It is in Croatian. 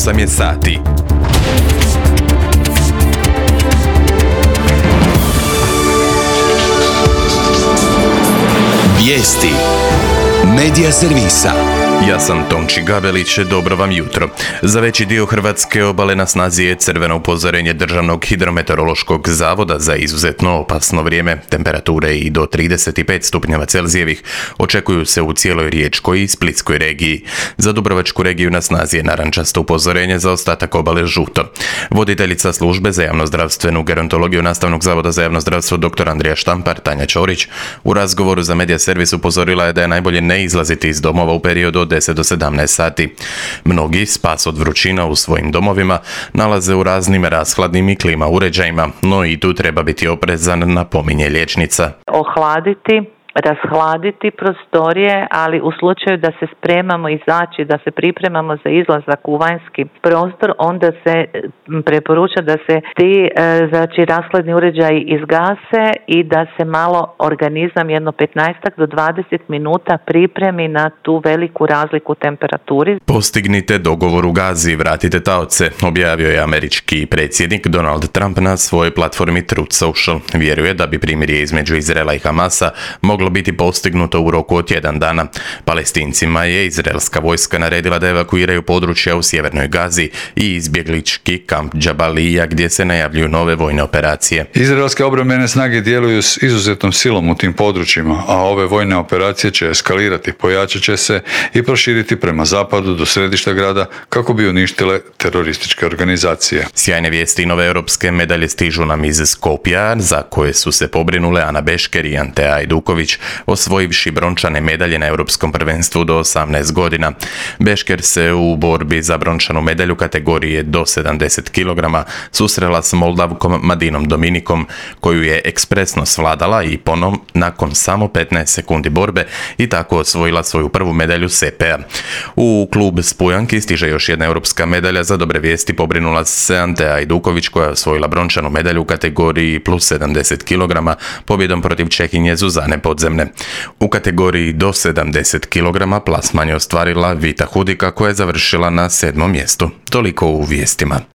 8 je sati. Vijesti Medija servisa. Ja sam Tonči Gabelić, dobro vam jutro. Za veći dio hrvatske obale na snazi je crveno upozorenje Državnog hidrometeorološkog zavoda za izuzetno opasno vrijeme. Temperature i do 35 stupnjeva Celzijevih očekuju se u cijeloj Riječkoj i Splitskoj regiji. Za Dubrovačku regiju na snazi je narančasto upozorenje, za ostatak obale žuto. Voditeljica službe za javnozdravstvenu gerontologiju Nastavnog zavoda za javno zdravstvo dr. Andrija Štampar, Tanja Ćorić, u razgovoru za Medija servis upozorila je da je najbolje ne izlaziti iz domova u periodu od 10 do 17 sati. Mnogi spas od vrućina u svojim domovima nalaze u raznim rashladnim i klima uređajima, no i tu treba biti oprezan, napominje liječnica. Rashladiti prostorije, ali u slučaju da se spremamo izaći, da se pripremamo za izlazak u vanjski prostor, onda se preporuča da se ti rashladni uređaji izgase i da se malo organizam jedno 15 do 20 minuta pripremi na tu veliku razliku u temperaturi. Postignite dogovor u Gazi, vratite taoce, objavio je američki predsjednik Donald Trump na svojoj platformi Truth Social. Vjeruje da bi primirje između Izraela i Hamasa moglo biti postignuto u roku od 1 dana. Palestincima je izraelska vojska naredila da evakuiraju područja u sjevernoj Gazi i izbjeglički kamp Džabalija gdje se najavljuju nove vojne operacije. Izraelske obrambene snage djeluju s izuzetnom silom u tim područjima, a ove vojne operacije će eskalirati, pojačat će se i proširiti prema zapadu do središta grada kako bi uništile terorističke organizacije. Sjajne vijesti i nove europske medalje stižu nam iz Skopja, za koje su se pobrinule Ana Bešker i Ante Ajduković, osvojivši brončane medalje na europskom prvenstvu do 18 godina. Bešker se u borbi za brončanu medalju kategorije do 70 kg susrela s Moldavkom Madinom Dominikom, koju je ekspresno svladala i nakon samo 15 sekundi borbe i tako osvojila svoju prvu medalju SPA. U klub Spujanki stiže još jedna europska medalja. Za dobre vijesti pobrinula se Ante Ajduković, koja je osvojila brončanu medalju u kategoriji plus 70 kg pobjedom protiv Čehinje Zuzane Podzemne. U kategoriji do 70 kg plasman je ostvarila Vita Hudika, koja je završila na 7. mjestu. Toliko u vijestima.